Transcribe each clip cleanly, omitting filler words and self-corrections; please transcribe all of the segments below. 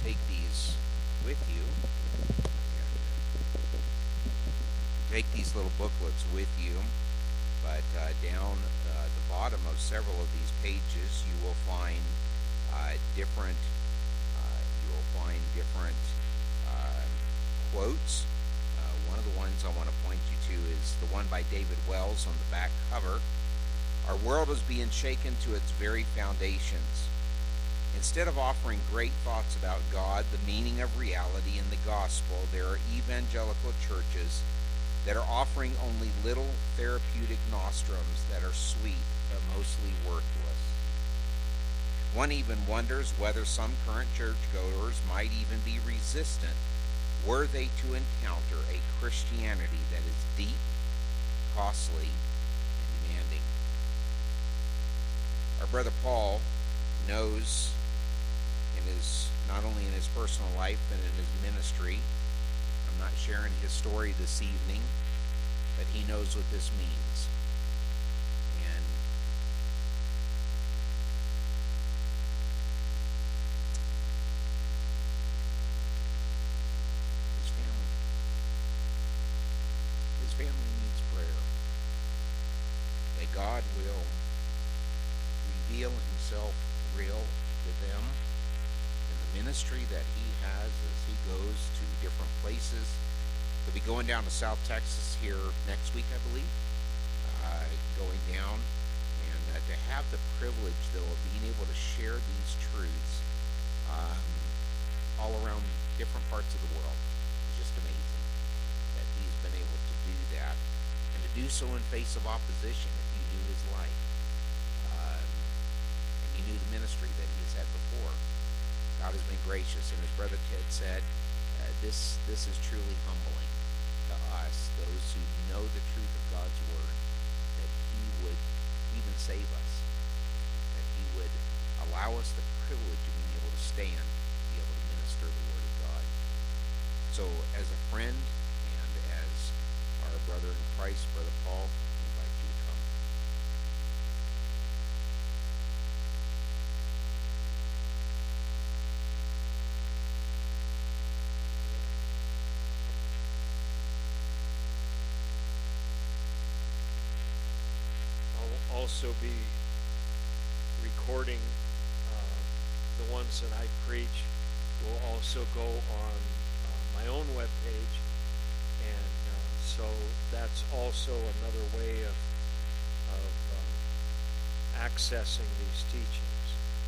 take these with you. Take these little booklets with you, but down the bottom of several of these pages, you will find different. You will find different quotes. One of the ones I want to point you to is the one by David Wells on the back cover. Our world is being shaken to its very foundations. Instead of offering great thoughts about God, the meaning of reality, and the gospel, there are evangelical churches that are offering only little therapeutic nostrums that are sweet but mostly worthless. One even wonders whether some current churchgoers might even be resistant were they to encounter a Christianity that is deep, costly, and demanding. Our brother Paul knows not only in his personal life but in his ministry. I'm not sharing his story this evening, but he knows what this means. And his family needs prayer. That God will reveal himself real to them, ministry that he has as he goes to different places. He'll be going down to South Texas here next week, I believe, going down, and to have the privilege, though, of being able to share these truths all around different parts of the world is just amazing that he's been able to do that, and to do so in face of opposition. If you knew his life, and you knew the ministry that he has had before, God has been gracious, and as Brother Ted said, this is truly humbling to us, those who know the truth of God's Word, that he would even save us, that he would allow us the privilege of being able to stand, to be able to minister the Word of God. So as a friend and as our brother in Christ, Brother Paul, I invite you to come. Also be recording the ones that I preach. Will also go on my own webpage, and so that's also another way of accessing these teachings.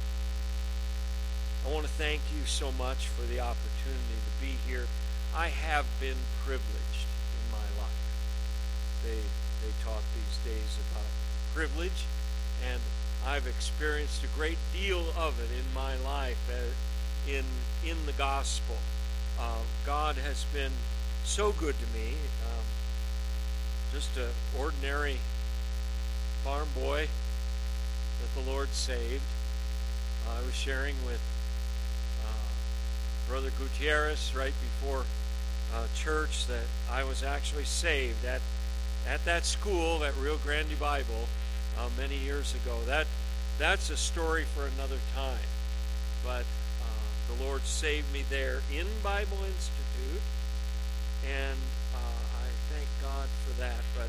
I want to thank you so much for the opportunity to be here. I have been privileged in my life. They talk these days about privilege, and I've experienced a great deal of it in my life in the gospel. God has been so good to me. Just an ordinary farm boy that the Lord saved. I was sharing with Brother Gutierrez right before church that I was actually saved at that school, at Rio Grande Bible, many years ago. That's a story for another time. But the Lord saved me there in Bible Institute, and I thank God for that. But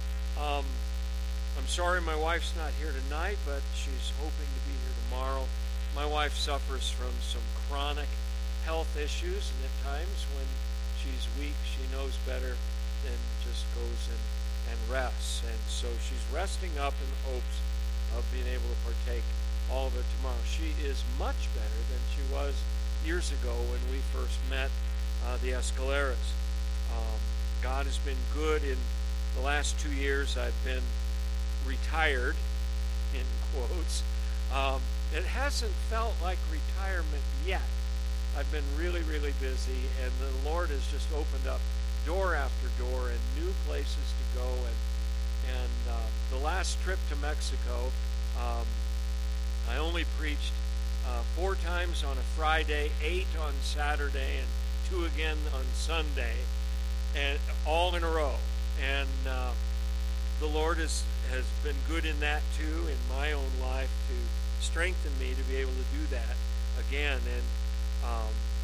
I'm sorry my wife's not here tonight, but she's hoping to be here tomorrow. My wife suffers from some chronic health issues, and at times when she's weak, she knows better than just goes and rests. And so she's resting up in hopes of being able to partake all of it tomorrow. She is much better than she was years ago when we first met the Escaleras. God has been good. In the last 2 years, I've been retired, in quotes. It hasn't felt like retirement yet. I've been really, really busy, and the Lord has just opened up door after door and new places to go. And the last trip to Mexico, I only preached 4 times on a Friday, 8 on Saturday, and 2 again on Sunday, and all in a row. And the Lord has been good in that too, in my own life, to strengthen me to be able to do that again. And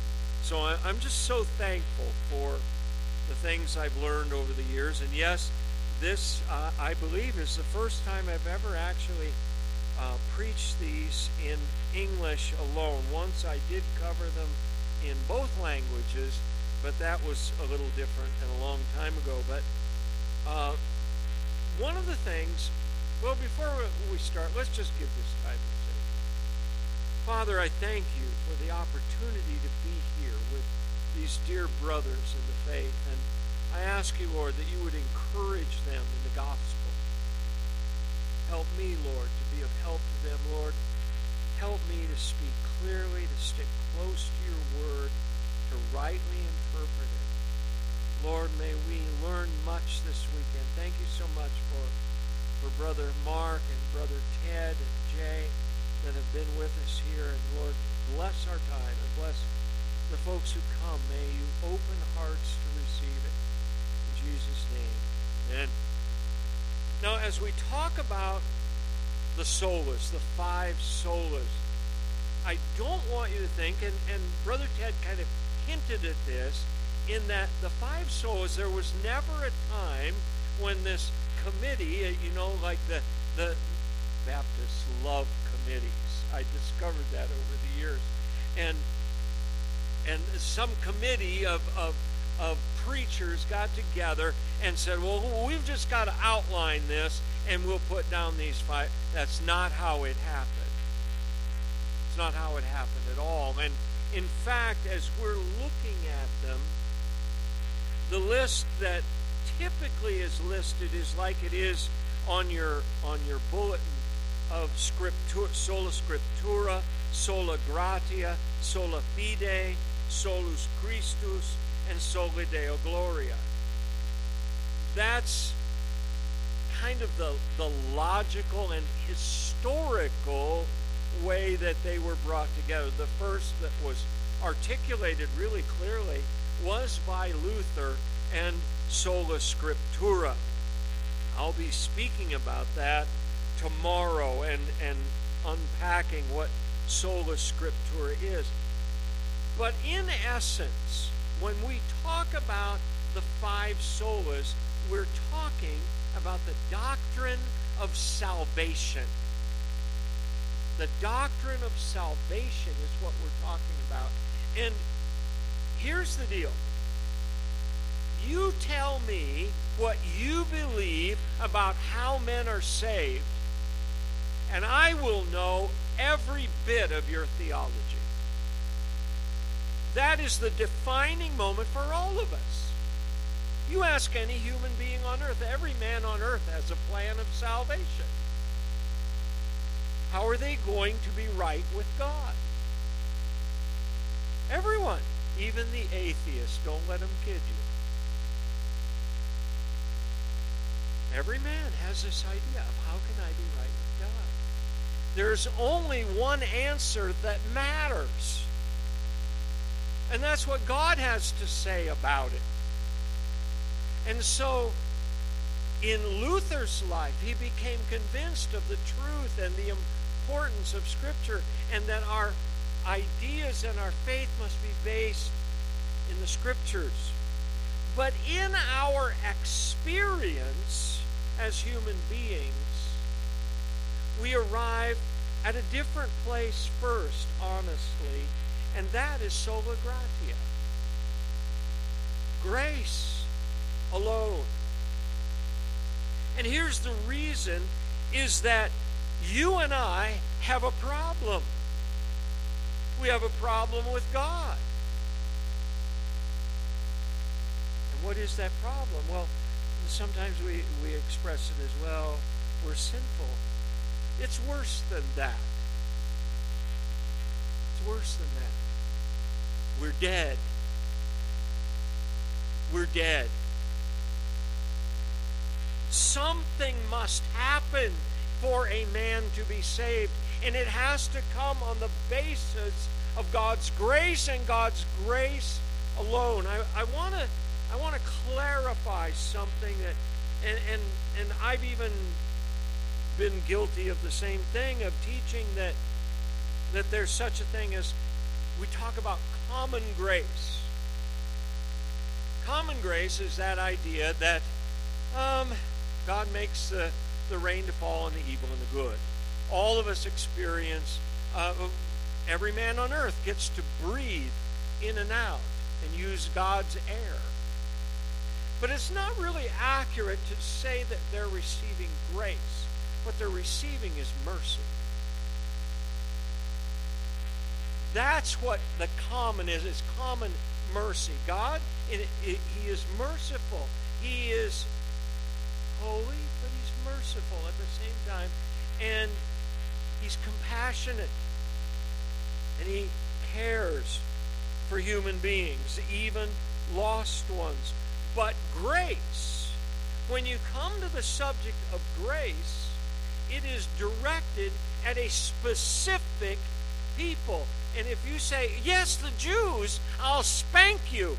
So I'm just so thankful for the things I've learned over the years. And yes, this, I believe, is the first time I've ever actually preached these in English alone. Once I did cover them in both languages, but that was a little different and a long time ago. But one of the things, well, before we start, let's just give this time to say, Father, I thank you for the opportunity to be here with these dear brothers in the faith. And I ask you, Lord, that you would encourage them in the gospel. Help me, Lord, to be of help to them, Lord. Help me to speak clearly, to stick close to your word, to rightly interpret it. Lord, may we learn much this weekend. Thank you so much for Brother Mark and Brother Ted and Jay that have been with us here. And Lord, bless our time and bless the folks who come. May you open hearts to receive it. In Jesus' name, amen. Now, as we talk about the solas, the 5 solas, I don't want you to think, and Brother Ted kind of hinted at this, in that the 5 solas, there was never a time when this committee, like the Baptists love committees. I discovered that over the years. And some committee of preachers got together and said, well, we've just got to outline this and we'll put down these 5. That's not how it happened. It's not how it happened at all. And in fact, as we're looking at them, the list that typically is listed is like it is on your bulletin of scriptura, sola scriptura, sola gratia, sola fide, solus Christus, and sola Deo Gloria. That's kind of the logical and historical way that they were brought together. The first that was articulated really clearly was by Luther and sola scriptura. I'll be speaking about that tomorrow and unpacking what sola scriptura is. But in essence, when we talk about the 5 solas, we're talking about the doctrine of salvation. The doctrine of salvation is what we're talking about. And here's the deal. You tell me what you believe about how men are saved, and I will know every bit of your theology. That is the defining moment for all of us. You ask any human being on earth, every man on earth has a plan of salvation. How are they going to be right with God? Everyone, even the atheist, don't let him kid you. Every man has this idea of how can I be right with God? There's only one answer that matters. And that's what God has to say about it. And so, in Luther's life, he became convinced of the truth and the importance of Scripture, and that our ideas and our faith must be based in the Scriptures. But in our experience as human beings, we arrive at a different place first, honestly, and that is sola gratia. Grace alone. And here's the reason, is that you and I have a problem. We have a problem with God. And what is that problem? Well, sometimes we express it as, well, we're sinful. It's worse than that. It's worse than that. We're dead. We're dead. Something must happen for a man to be saved, and it has to come on the basis of God's grace and God's grace alone. I want to clarify something that, and I've even been guilty of the same thing, of teaching that there's such a thing as we talk about common grace. Common grace is that idea that God makes the rain to fall on the evil and the good. All of us experience, every man on earth gets to breathe in and out and use God's air. But it's not really accurate to say that they're receiving grace. What they're receiving is mercy. That's what the common is common mercy. God, He is merciful. He is holy, but He's merciful at the same time. And He's compassionate. And He cares for human beings, even lost ones. But grace, when you come to the subject of grace, it is directed at a specific people. And if you say, yes, the Jews, I'll spank you.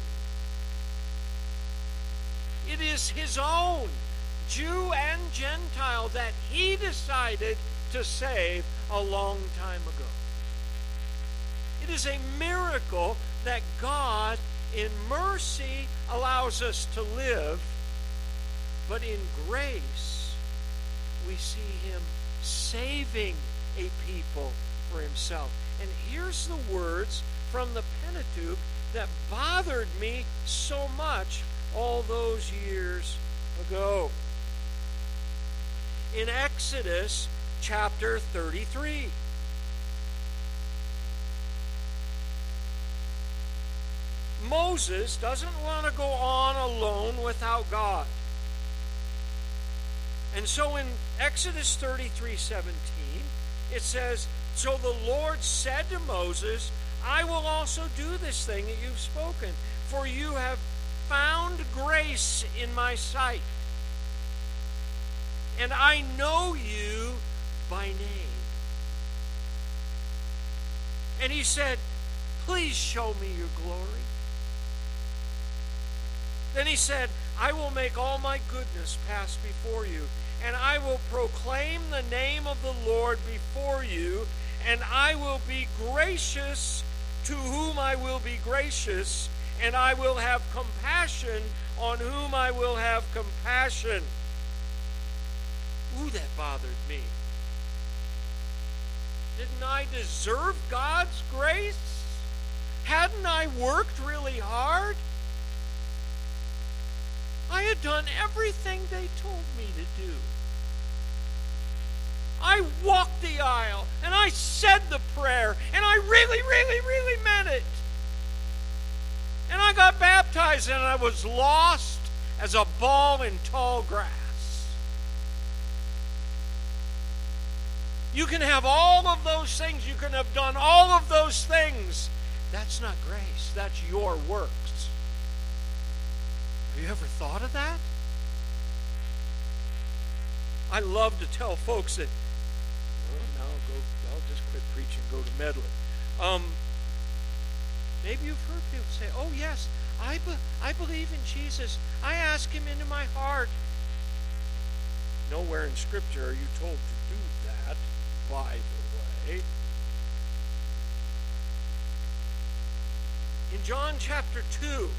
It is His own, Jew and Gentile, that He decided to save a long time ago. It is a miracle that God, in mercy, allows us to live, but in grace, we see Him saving a people for Himself. And here's the words from the Pentateuch that bothered me so much all those years ago. In Exodus chapter 33. Moses doesn't want to go on alone without God. And so in Exodus 33:17, it says, so the Lord said to Moses, I will also do this thing that you've spoken, for you have found grace in my sight, and I know you by name. And he said, please show me your glory. Then he said, I will make all my goodness pass before you, and I will proclaim the name of the Lord before you, and I will be gracious to whom I will be gracious, and I will have compassion on whom I will have compassion. Ooh, that bothered me. Didn't I deserve God's grace? Hadn't I worked really hard? I had done everything they told me to do. I walked the aisle, and I said the prayer, and I really, really, really meant it. And I got baptized, and I was lost as a ball in tall grass. You can have all of those things. You can have done all of those things. That's not grace. That's your works. Have you ever thought of that? I love to tell folks that, I'll just quit preaching, go to meddling. Maybe you've heard people say, oh yes, I believe in Jesus. I ask Him into my heart. Nowhere in Scripture are you told to do that, by the way. In John chapter 2,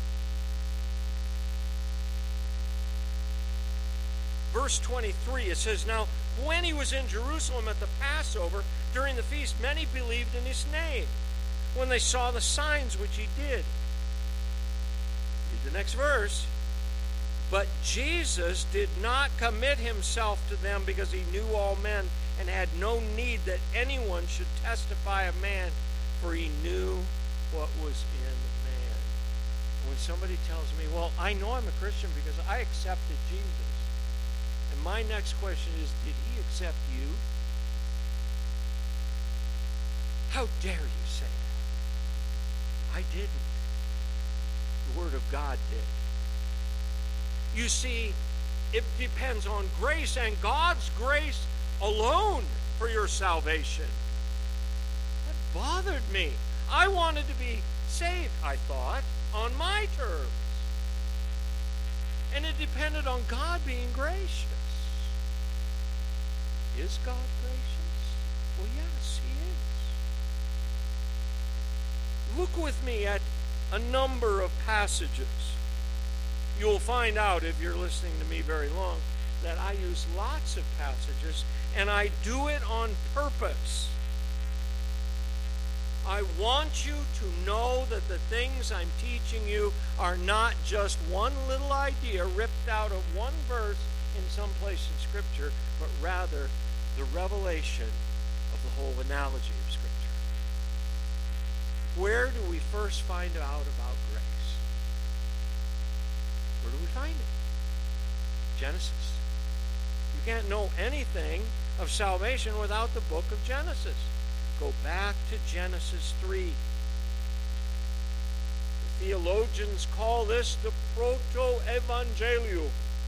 verse 23, it says, now, when He was in Jerusalem at the Passover, during the feast, many believed in His name, when they saw the signs which He did. Read the next verse. But Jesus did not commit Himself to them, because He knew all men and had no need that anyone should testify of man, for He knew what was in man. When somebody tells me, well, I know I'm a Christian because I accepted Jesus. And my next question is, did He accept you? How dare you say that? I didn't. The Word of God did. You see, it depends on grace and God's grace alone for your salvation. That bothered me. I wanted to be saved, I thought, on my terms. And it depended on God being gracious. Is God gracious? Well, yes, He Look with me at a number of passages. You'll find out if you're listening to me very long that I use lots of passages, and I do it on purpose. I want you to know that the things I'm teaching you are not just one little idea ripped out of one verse in some place in Scripture, but rather the revelation of the whole analogy of Scripture. Where do we first find out about grace? Where do we find it? Genesis. You can't know anything of salvation without the book of Genesis. Go back to Genesis 3. The theologians call this the proto-evangelium.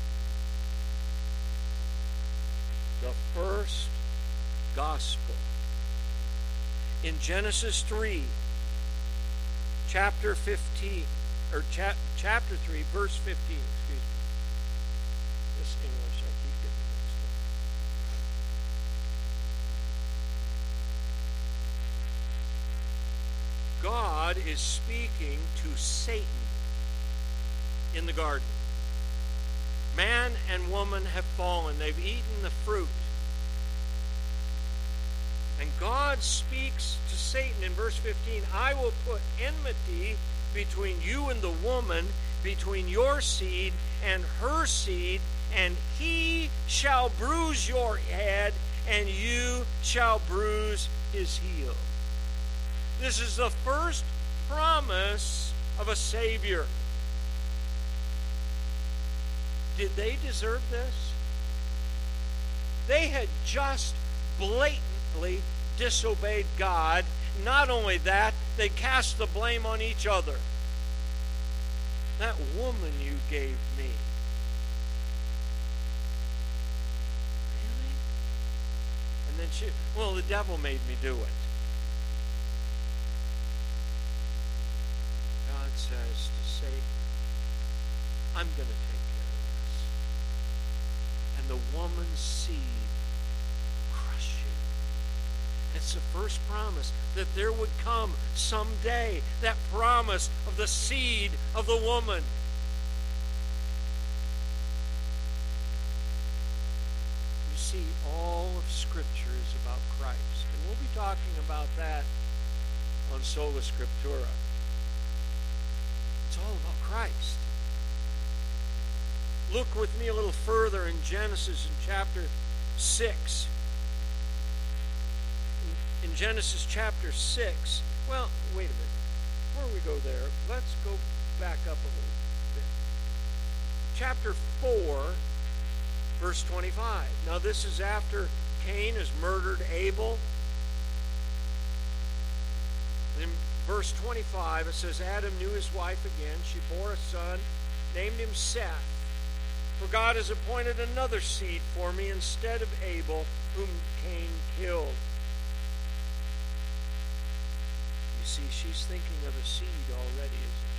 The first gospel. In Genesis 3, chapter 15, or chapter 3, verse 15, excuse me. This English, I keep getting mixed up. God is speaking to Satan in the garden. Man and woman have fallen. They've eaten the fruit. And God speaks to Satan in verse 15, I will put enmity between you and the woman, between your seed and her seed, and he shall bruise your head, and you shall bruise his heel. This is the first promise of a Savior. Did they deserve this? They had just blatantly disobeyed God. Not only that, they cast the blame on each other. That woman you gave me. Really? And then the devil made me do it. God says to Satan, I'm going to take care of this. And the woman's seed crush you. It's the first promise that there would come someday, that promise of the seed of the woman. You see, all of Scripture is about Christ. And we'll be talking about that on Sola Scriptura. It's all about Christ. Look with me a little further in Genesis in chapter 6. In Genesis chapter 6, well, wait a minute. Before we go there, let's go back up a little bit. Chapter 4, verse 25. Now this is after Cain has murdered Abel. In verse 25, it says, Adam knew his wife again. She bore a son, named him Seth. For God has appointed another seed for me instead of Abel, whom Cain killed. You see, she's thinking of a seed already, isn't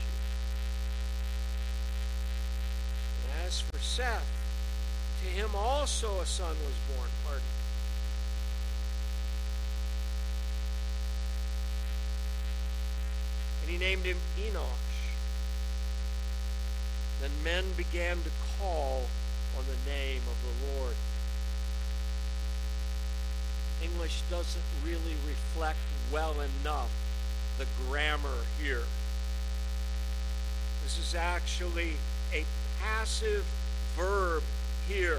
she? And as for Seth, to him also a son was born. Pardon. And he named him Enosh. Then men began to call on the name of the Lord. English doesn't really reflect well enough the grammar here. This is actually a passive verb here.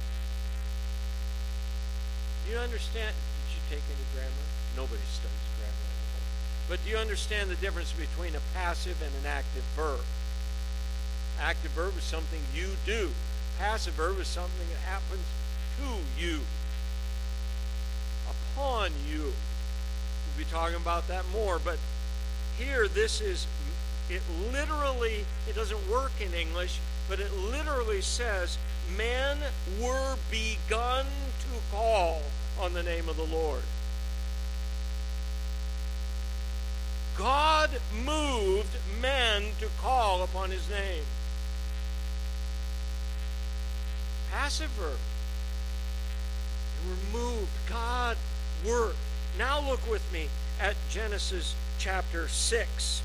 Do you understand? Did you take any grammar? Nobody studies grammar anymore. But do you understand the difference between a passive and an active verb? Active verb is something you do. Passive verb is something that happens to you. Upon you. We'll be talking about that more, but here it literally, it doesn't work in English, but it literally says, men were begun to call on the name of the Lord. God moved men to call upon his name. Passive verb. They were moved. God worked. Now look with me at Genesis chapter 6.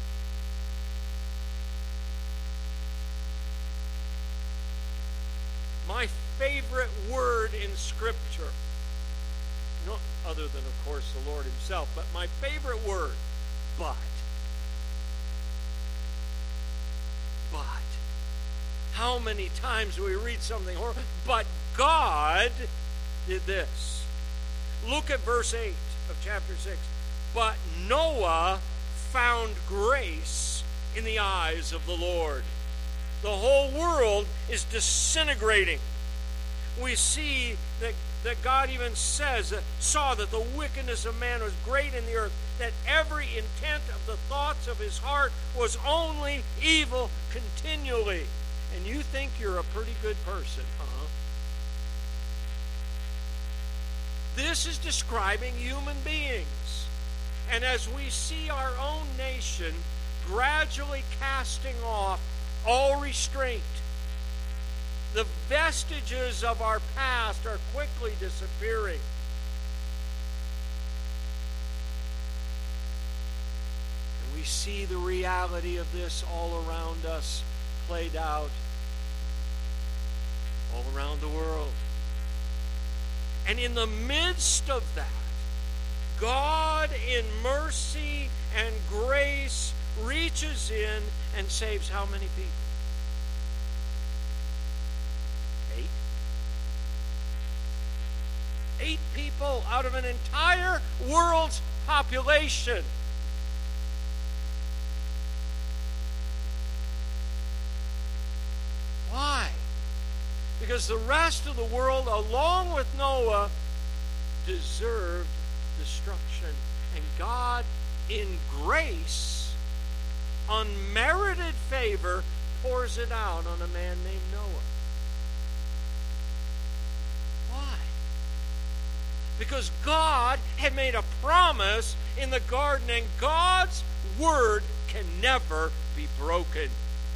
My favorite word in Scripture, no other than, of course, the Lord himself, but my favorite word, but. But. How many times do we read something horrible? But God did this. Look at verse 8 of chapter 6. But Noah found grace in the eyes of the Lord. The whole world is disintegrating. We see that God even saw that the wickedness of man was great in the earth, that every intent of the thoughts of his heart was only evil continually. And you think you're a pretty good person, huh? This is describing human beings. And as we see our own nation gradually casting off all restraint, the vestiges of our past are quickly disappearing. And we see the reality of this all around us played out all around the world. And in the midst of that, God in mercy and grace reaches in and saves how many people? 8 people out of an entire world's population. Why? Because the rest of the world, along with Noah, deserved destruction. And God, in grace, unmerited favor, pours it out on a man named Noah. Why? Because God had made a promise in the garden, and God's word can never be broken.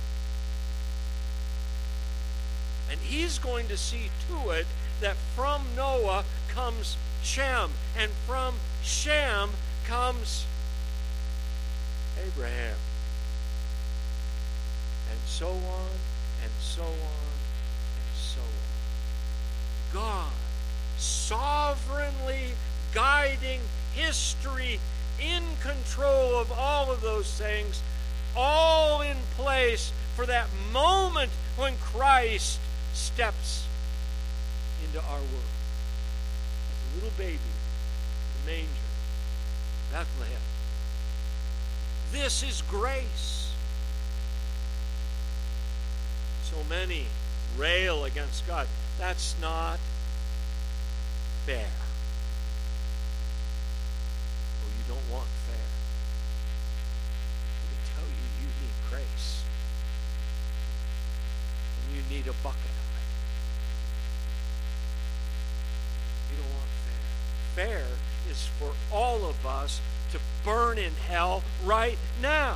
And he's going to see to it that from Noah comes Shem, and from Shem comes Abraham. And so on, and so on, and so on. God sovereignly guiding history, in control of all of those things, all in place for that moment when Christ steps into our world. As a little baby in the manger, Bethlehem. This is grace. So many rail against God. That's not fair. Oh, you don't want fair. Let me tell you, you need grace. And you need a bucket of it. You don't want fair. Fair is for all of us to burn in hell right now.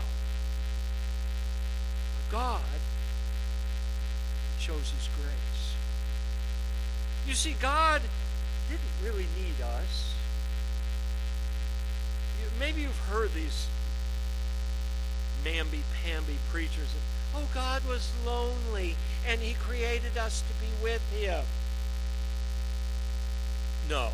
God shows his grace. You see, God didn't really need us. Maybe you've heard these mamby-pamby preachers. Oh, God was lonely, and he created us to be with him. No.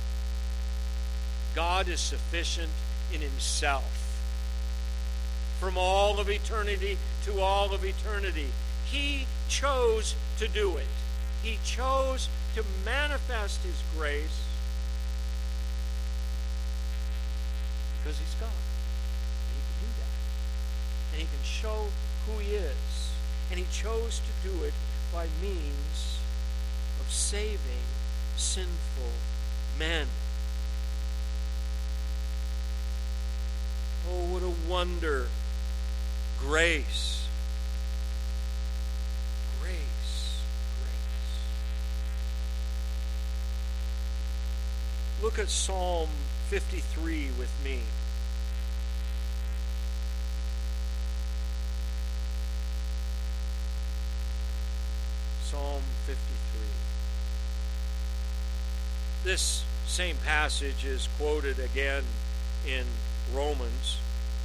God is sufficient in himself. From all of eternity to all of eternity. He chose to do it. He chose to manifest his grace because he's God. And he can do that. And he can show who he is. And he chose to do it by means of saving sinful men. Oh, what a wonder. Grace. Grace. Grace. Look at Psalm 53 with me. Psalm 53. This Same passage is quoted again in Romans.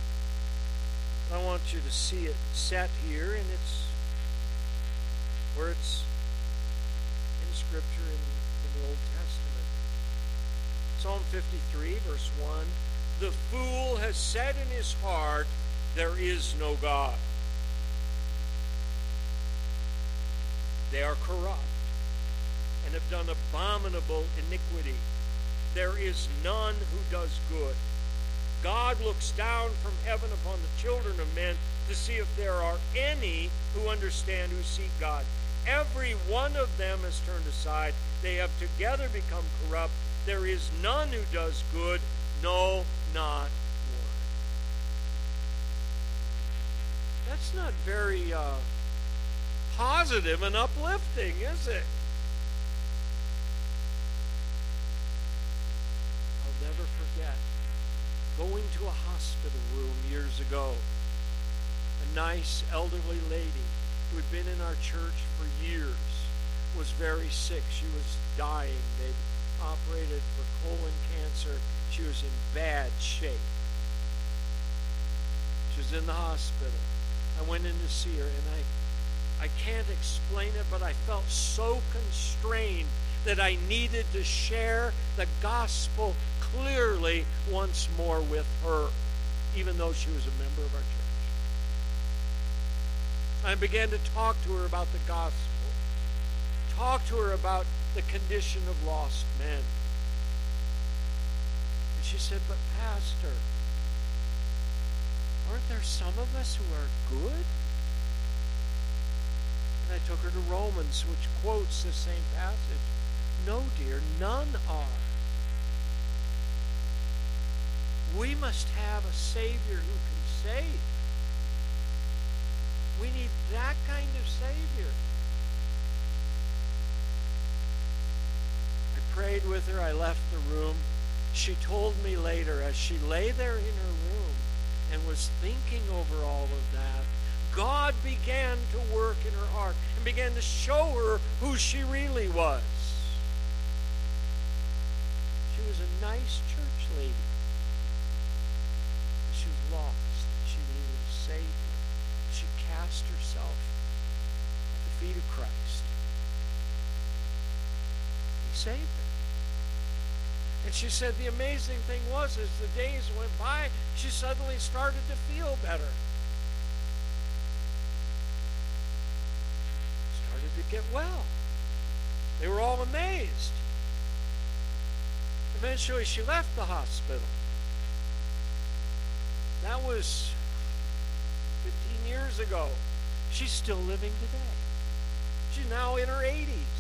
I want you to see it set here, and it's where it's in Scripture in the Old Testament. Psalm 53, verse 1. The fool has said in his heart, there is no God. They are corrupt and have done abominable iniquity. There is none who does good. God looks down from heaven upon the children of men to see if there are any who understand, who seek God. Every one of them has turned aside. They have together become corrupt. There is none who does good, no, not one. That's not very positive and uplifting, is it? I'll never forget going to a hospital room years ago. A nice elderly lady who had been in our church for years was very sick. She was dying. They'd operated for colon cancer. She was in bad shape. She was in the hospital. I went in to see her, and I can't explain it, but I felt so constrained that I needed to share the gospel clearly once more with her, even though she was a member of our church. I began to talk to her about the gospel, talk to her about the condition of lost men. And she said, but Pastor, aren't there some of us who are good? And I took her to Romans, which quotes the same passage. No, dear, none are. We must have a Savior who can save. We need that kind of Savior. I prayed with her. I left the room. She told me later, as she lay there in her room and was thinking over all of that, God began to work in her heart and began to show her who she really was. She was a nice church lady. She was lost. She needed a Savior. She cast herself at the feet of Christ. He saved her. And she said the amazing thing was, as the days went by, she suddenly started to feel better. Started to get well. They were all amazed. Eventually, she left the hospital. That was 15 years ago. She's still living today. She's now in her 80s.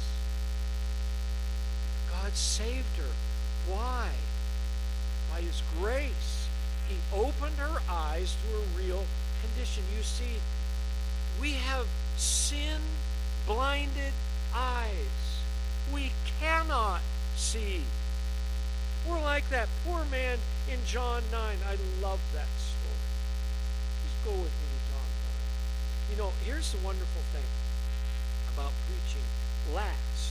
God saved her. Why? By His grace. He opened her eyes to a real condition. You see, we have sin-blinded eyes. We cannot see. We're like that poor man in John 9. I love that story. Just go with me to John 9. You know, here's the wonderful thing about preaching last.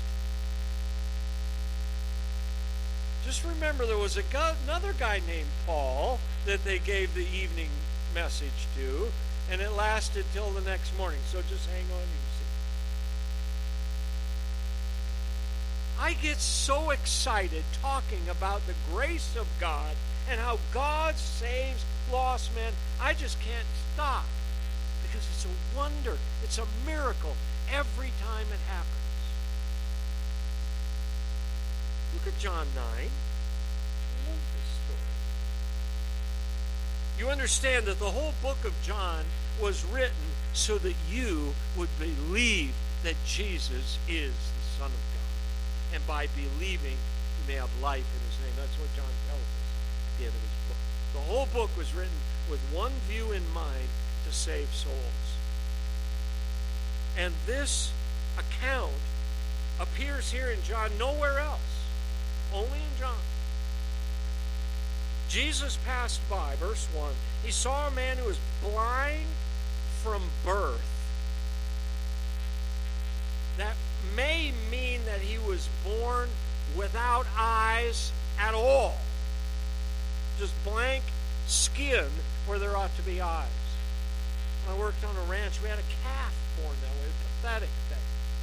Just remember, there was another guy named Paul that they gave the evening message to, and it lasted till the next morning. So just hang on, you see. I get so excited talking about the grace of God and how God saves lost men. I just can't stop, because it's a wonder. It's a miracle every time it happens. Look at John 9. I love this story. You understand that the whole book of John was written so that you would believe that Jesus is the Son of God. And by believing, you may have life in His name. That's what John tells us at the end of his book. The whole book was written with one view in mind: to save souls. And this account appears here in John, nowhere else. Only in John. Jesus passed by, verse 1. He saw a man who was blind from birth. That may mean that he was born without eyes at all. Just blank skin where there ought to be eyes. When I worked on a ranch, we had a calf born that way, a pathetic thing.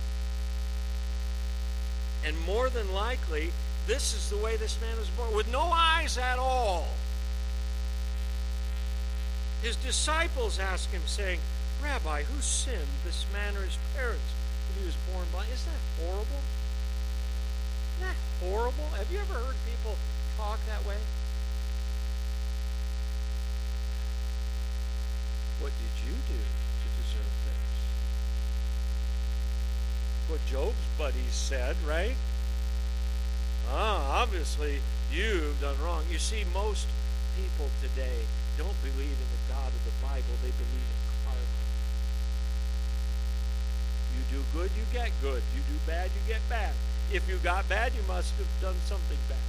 And more than likely, this is the way this man was born, with no eyes at all. His disciples asked him, saying, Rabbi, who sinned, this man or his parents, that he was born blind? Isn't that horrible? Isn't that horrible? Have you ever heard people talk that way? What did you do to deserve this? What Job's buddies said, right? Obviously you've done wrong. You see, most people today don't believe in the God of the Bible. They believe in karma. You do good, you get good. You do bad, you get bad. If you got bad, you must have done something bad.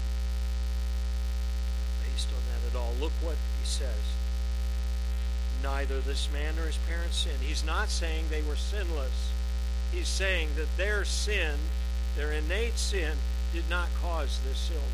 Based on that at all, look what he says. Neither this man nor his parents sinned. He's not saying they were sinless. He's saying that their sin, their innate sin, did not cause this illness.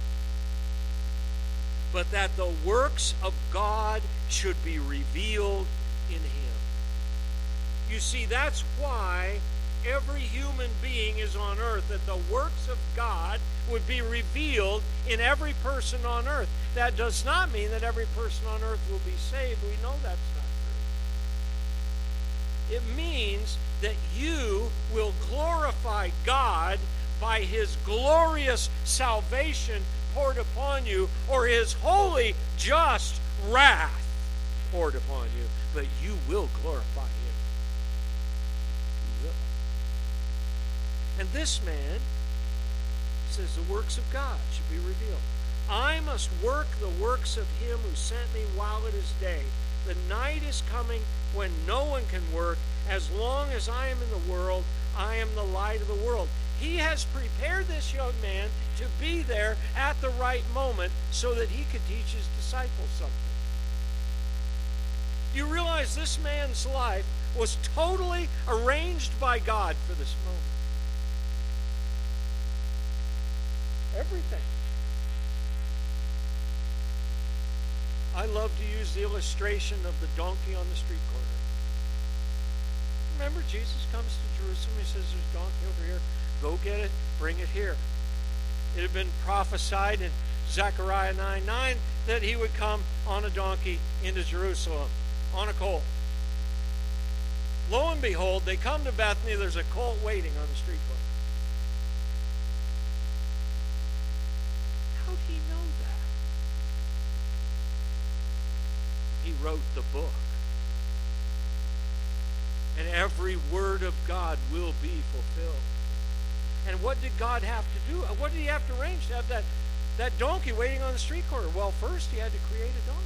But that the works of God should be revealed in him. You see, that's why every human being is on earth, that the works of God would be revealed in every person on earth. That does not mean that every person on earth will be saved. We know that's not true. It means that you will glorify God by his glorious salvation poured upon you, or his holy, just wrath poured upon you. But you will glorify him. You will. And this man says the works of God should be revealed. I must work the works of him who sent me while it is day. The night is coming when no one can work. As long as I am in the world, I am the light of the world. He has prepared this young man to be there at the right moment so that he could teach his disciples something. You realize this man's life was totally arranged by God for this moment. Everything. I love to use the illustration of the donkey on the street corner. Remember, Jesus comes to Jerusalem. He says, there's a donkey over here. Go get it. Bring it here. It had been prophesied in Zechariah 9:9 that he would come on a donkey into Jerusalem, on a colt. Lo and behold, they come to Bethany. There's a colt waiting on the street corner. How did he know that? He wrote the book. And every word of God will be fulfilled. And what did God have to do? What did he have to arrange to have that donkey waiting on the street corner? Well, first he had to create a donkey.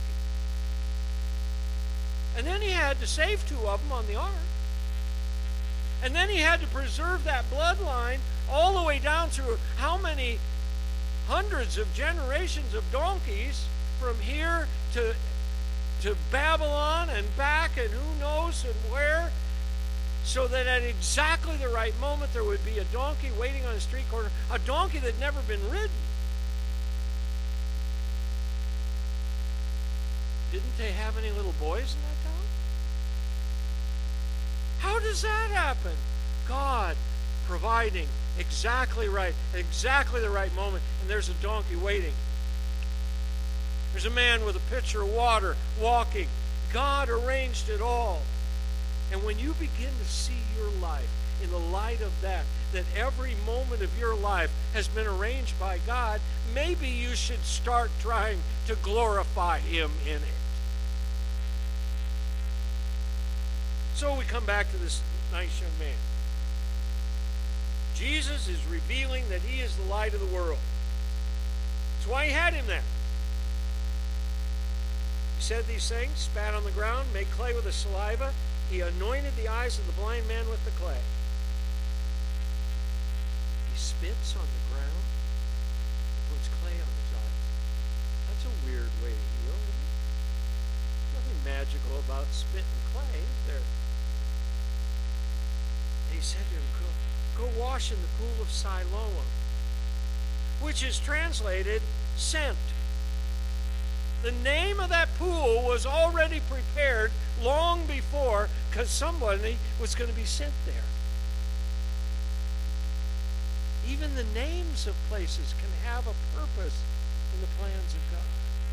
And then he had to save 2 of them on the ark. And then he had to preserve that bloodline all the way down through how many hundreds of generations of donkeys from here to Babylon and back, and who knows and where, so that at exactly the right moment there would be a donkey waiting on a street corner, a donkey that had never been ridden. Didn't they have any little boys in that town? How does that happen? God providing exactly right, exactly the right moment, and there's a donkey waiting. There's a man with a pitcher of water walking. God arranged it all. And when you begin to see your life in the light of that every moment of your life has been arranged by God, maybe you should start trying to glorify him in it. So we come back to this nice young man. Jesus is revealing that he is the light of the world. That's why he had him there. He said these things, spat on the ground, made clay with his saliva. He anointed the eyes of the blind man with the clay. He spits on the ground and puts clay on his eyes. That's a weird way to heal, isn't it? Nothing magical about spit and clay, is there? And he said to him, go wash in the pool of Siloam. which is translated sent. The name of that pool was already prepared long before, because somebody was going to be sent there. Even the names of places can have a purpose in the plans of God.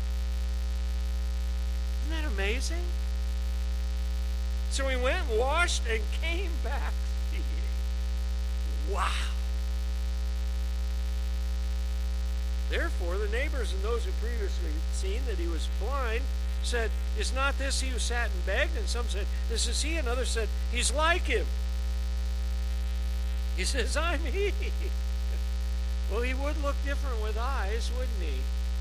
Isn't that amazing? So he went, washed, and came back seeing. Wow. Therefore, the neighbors and those who previously seen that he was blind said, "Is not this he who sat and begged?" And some said, "This is he." And others said, "He's like him." He says, "I'm he." Well, he would look different with eyes, wouldn't he?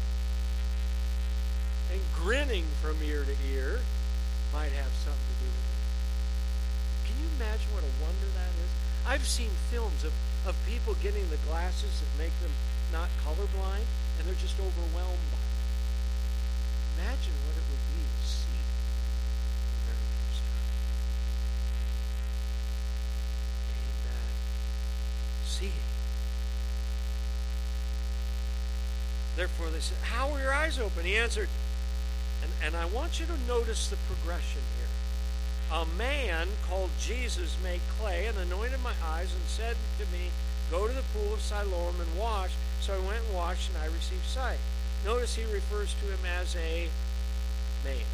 And grinning from ear to ear might have something to do with it. Can you imagine what a wonder that is? I've seen films of people getting the glasses that make them not colorblind, and they're just overwhelmed by it. Imagine what it would be to see the very first time. Came back seeing. Therefore they said, "How were your eyes open?" He answered, and I want you to notice the progression here. A man called Jesus made clay and anointed my eyes and said to me, "Go to the pool of Siloam and wash." So I went and washed, and I received sight. Notice he refers to him as a man.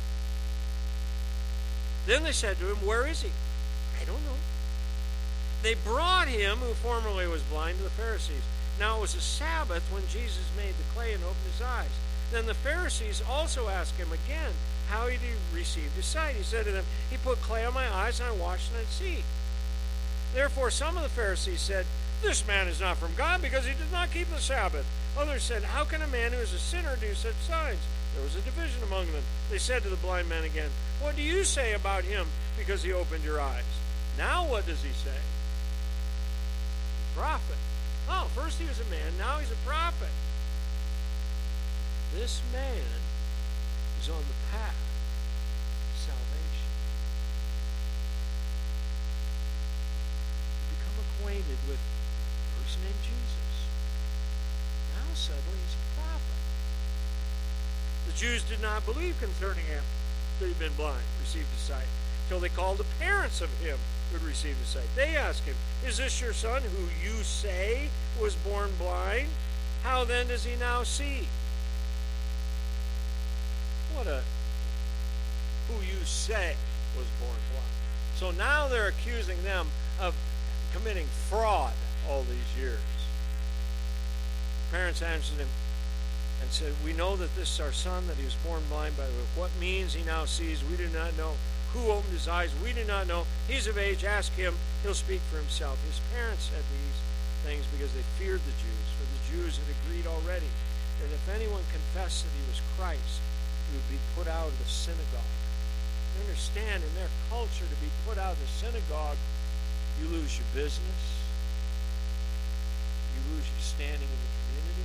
Then they said to him, "Where is he?" "I don't know." They brought him, who formerly was blind, to the Pharisees. Now it was a Sabbath when Jesus made the clay and opened his eyes. Then the Pharisees also asked him again how he received his sight. He said to them, "He put clay on my eyes, and I washed, and I see." Therefore some of the Pharisees said, "This man is not from God, because he does not keep the Sabbath." Others said, "How can a man who is a sinner do such signs?" There was a division among them. They said to the blind man again, "What do you say about him, because he opened your eyes?" Now what does he say? Prophet. Oh, first he was a man, now he's a prophet. This man is on the path to salvation. To become acquainted with a person named Jesus. Now suddenly he's a prophet. The Jews did not believe concerning him that he'd been blind, received his sight, till they called the parents of him who had received his sight. They asked him, "Is this your son who you say was born blind? How then does he now see?" Who you say was born blind. So now they're accusing them of committing fraud all these years. Parents answered him and said, "We know that this is our son, that he was born blind, by what means he now sees, we do not know. Who opened his eyes, we do not know. He's of age, ask him, he'll speak for himself." His parents said these things because they feared the Jews, for the Jews had agreed already that if anyone confessed that he was Christ, he would be put out of the synagogue. You understand, in their culture, to be put out of the synagogue, you lose your business, you lose your standing in the community.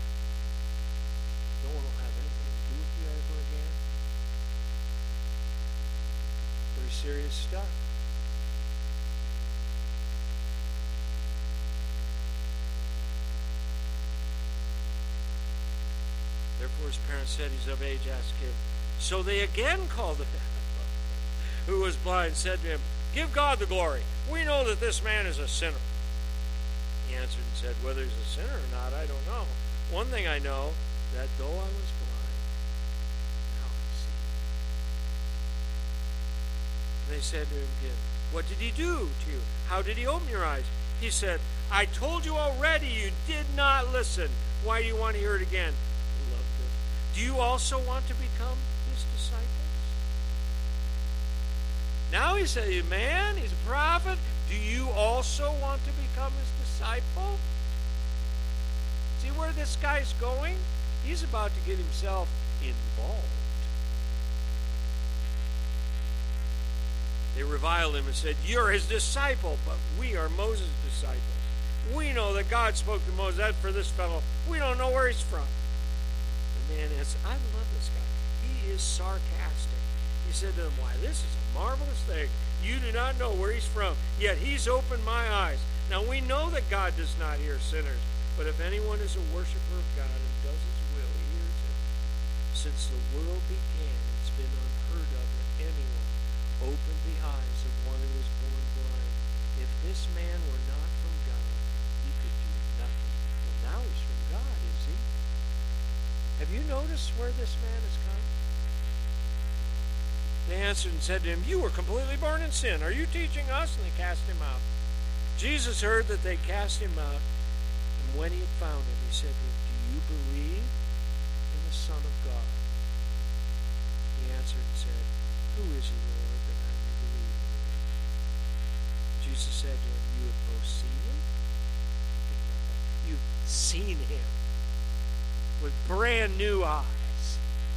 No one will have anything to do with you ever again. Pretty serious stuff. Therefore his parents said, "He's of age, ask him." So they again called the man who was blind, said to him, "Give God the glory. We know that this man is a sinner." He answered and said, "Whether he's a sinner or not, I don't know. One thing I know, that though I was blind, now I see." And they said to him again, "What did he do to you? How did he open your eyes?" He said, "I told you already, you did not listen. Why do you want to hear it again?" I love this. Do you also want to become his disciples? Now he said, "Man, he's a prophet. Do you also want to become his disciple?" See where this guy's going? He's about to get himself involved. They reviled him and said, "You're his disciple, but we are Moses' disciples. We know that God spoke to Moses. As for this fellow, we don't know where he's from." The man answered, I love this guy. He is sarcastic. He said to them, "Why, this is a marvelous thing. You do not know where he's from, yet he's opened my eyes. Now we know that God does not hear sinners, But if anyone is a worshiper of God and does his will, he hears him. Since the world began, it's been unheard of that anyone opened the eyes of one who was born blind. If this man were not from God, he could do nothing. Well, now he's from God, is he? Have you noticed where this man has come? They answered and said to him, "You were completely born in sin. Are you teaching us?" And they cast him out. Jesus heard that they cast him out, and when he had found him, he said to him, "Do you believe in the Son of God?" He answered and said, "Who is he, Lord, that I may believe in him?" Jesus said to him, "You have both seen him." You've seen him with brand new eyes.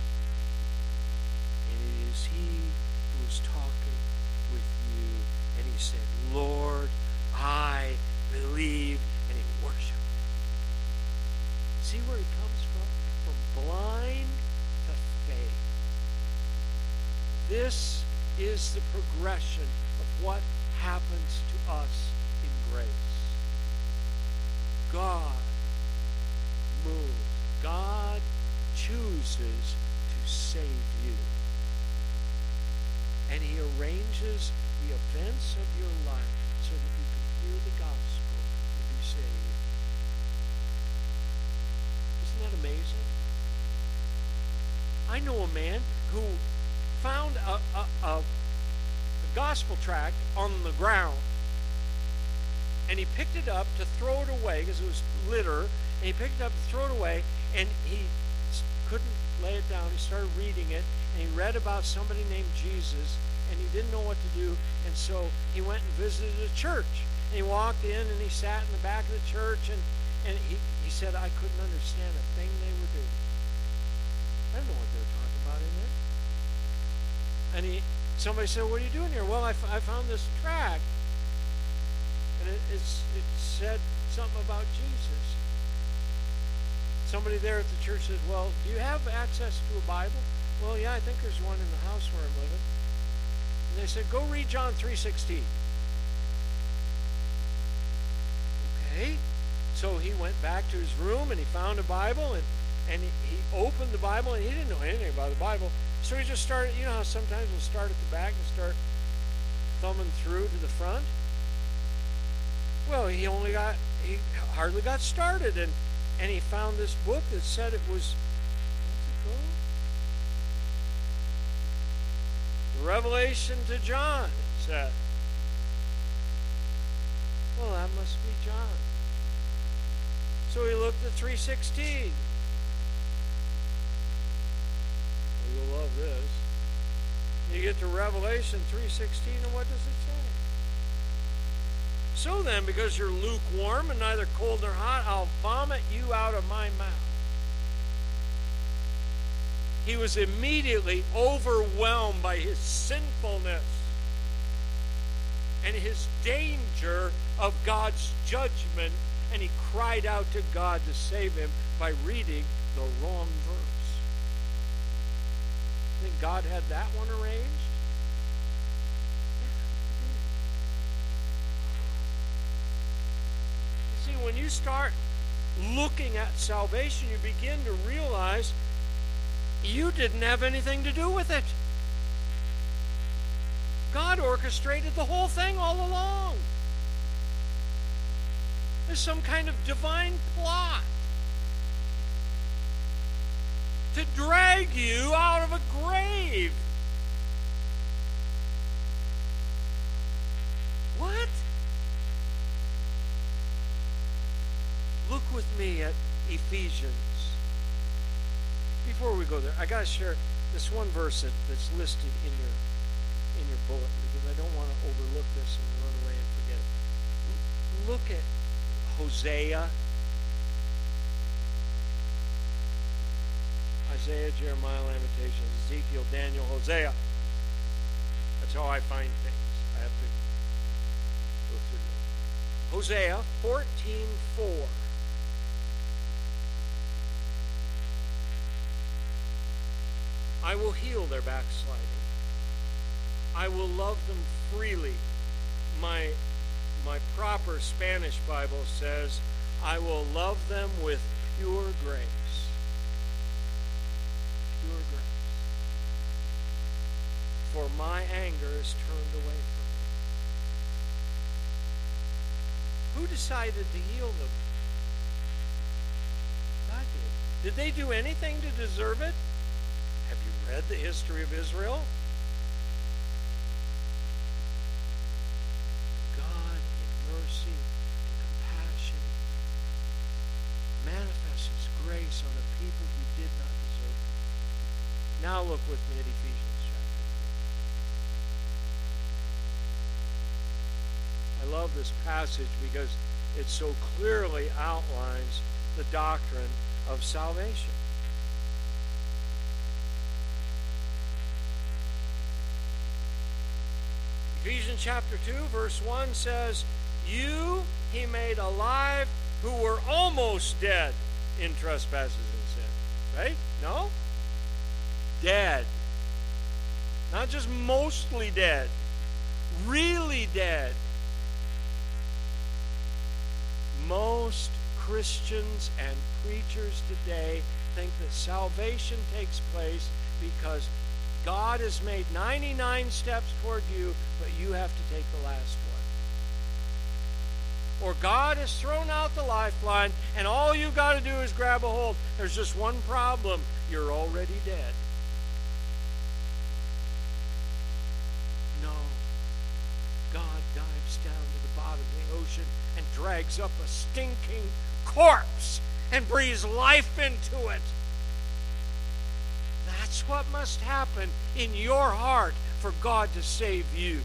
And it is he who is talking with you. And he said, "Lord, I believe." And he worshiped him. See where he comes from? From blind to faith. This is the progression of what happens to us in grace. God moves. God chooses to save you. And he arranges the events of your life so that you can hear the gospel and be saved. Isn't that amazing? I know a man who found a gospel tract on the ground, and he picked it up to throw it away because it was litter, and he picked it up to throw it away, and he couldn't lay it down. He started reading it, and he read about somebody named Jesus, and he didn't know what to do, and so he went and visited a church. And he walked in, and he sat in the back of the church, and he said, "I couldn't understand a thing they were doing. I don't know what they were talking about in there." And somebody said, "What are you doing here?" "Well, I found this tract, and it said something about Jesus." Somebody there at the church said, "Well, do you have access to a Bible?" "Well, yeah, I think there's one in the house where I'm living." And they said, "Go read John 3:16. Okay. So he went back to his room and he found a Bible, and he opened the Bible, and he didn't know anything about the Bible. So he just started, you know how sometimes we'll start at the back and start thumbing through to the front? Well, he hardly got started, and he found this book that said it was, what's it called? The Revelation to John, it said. Well, that must be John. So he looked at 3:16. Well, you'll love this. You get to Revelation 3:16, and what does it say? "So then, because you're lukewarm and neither cold nor hot, I'll vomit you out of my mouth." He was immediately overwhelmed by his sinfulness and his danger of God's judgment, and he cried out to God to save him by reading the wrong verse. Think God had that one arranged? See, when you start looking at salvation, you begin to realize you didn't have anything to do with it. God orchestrated the whole thing all along. There's some kind of divine plot to drag you out of a grave. What? Look with me at Ephesians. Before we go there, I got to share this one verse that's listed in your bulletin, because I don't want to overlook this and run away and forget it. Look at Hosea. Isaiah, Jeremiah, Lamentations, Ezekiel, Daniel, Hosea. That's how I find things. I have to go through them. Hosea 14:4. I will heal their backsliding. I will love them freely. My proper Spanish Bible says, I will love them with pure grace. Pure grace. For my anger is turned away from me. Who decided to heal them? God did. Did they do anything to deserve it? Have you read the history of Israel? God, in mercy and compassion, manifests His grace on a people who did not deserve it. Now look with me at Ephesians chapter 3. I love this passage because it so clearly outlines the doctrine of salvation. Ephesians chapter 2, verse 1 says, You He made alive who were almost dead in trespasses and sin. Right? No? Dead. Not just mostly dead. Really dead. Most Christians and preachers today think that salvation takes place because God has made 99 steps toward you, but you have to take the last one. Or God has thrown out the lifeline, and all you got to do is grab a hold. There's just one problem. You're already dead. No. God dives down to the bottom of the ocean and drags up a stinking corpse and breathes life into it. That's what must happen in your heart for God to save you.